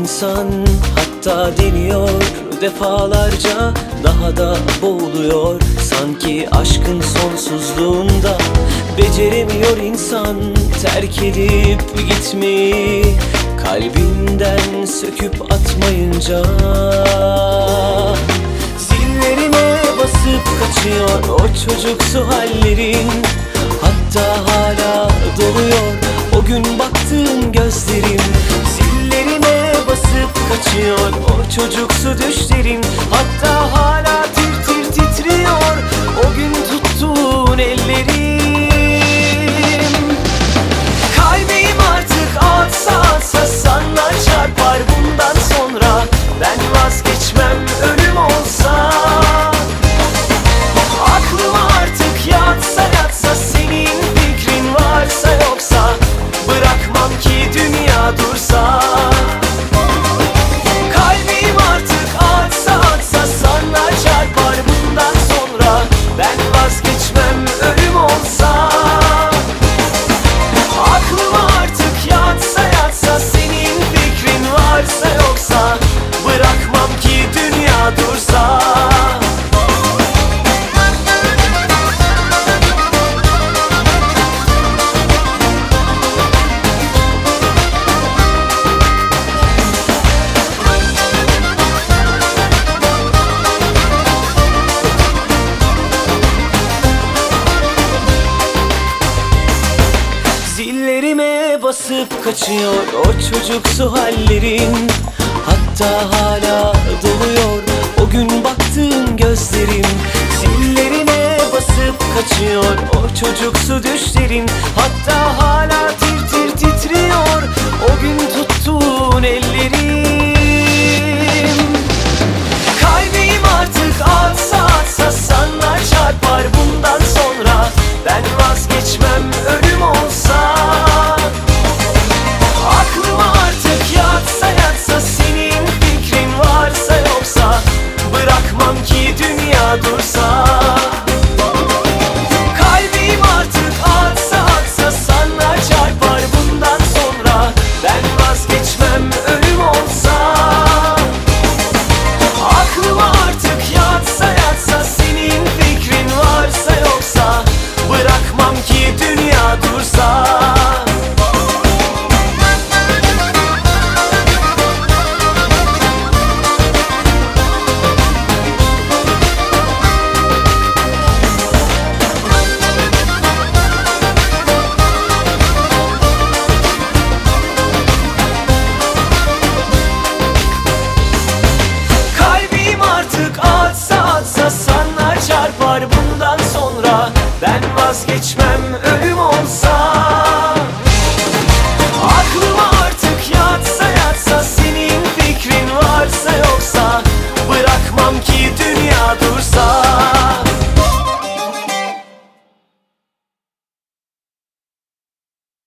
insan, hatta deniyor defalarca, daha da boğuluyor sanki aşkın sonsuzluğunda. Beceremiyor insan terk edip gitmeyi, kalbinden söküp atmayınca. Zillerime basıp kaçıyor o çocuksu hallerin, hatta hala doluyor o gün baktığın gözlerim. Zillerime basıp kaçıyor o çocuksu düşlerin, hatta hala tir tir titriyor o gün tuttuğun ellerim. Kalbim artık atsa atsa sana çarpar bundan sonra. Ben vazgeçmem ölüm olsa. Aklıma artık yatsa yatsa senin fikrin varsa yoksa, bırakmam ki dünya dursa. Kalbim artık atsa atsa sana çarpar bundan sonra. Ben vazgeçmem ölüm olsa. Aklıma artık yatsa yatsa senin fikrin varsa yoksa, bırakmam ki dünya dursa. Zillerime basıp kaçıyor o çocuksu hallerin, hatta hala doluyor o gün baktığın gözlerim. Zillerime basıp kaçıyor o çocuksu düşlerin, hatta hala tir tir titriyor o gün tuttuğun ellerim. Kalbim artık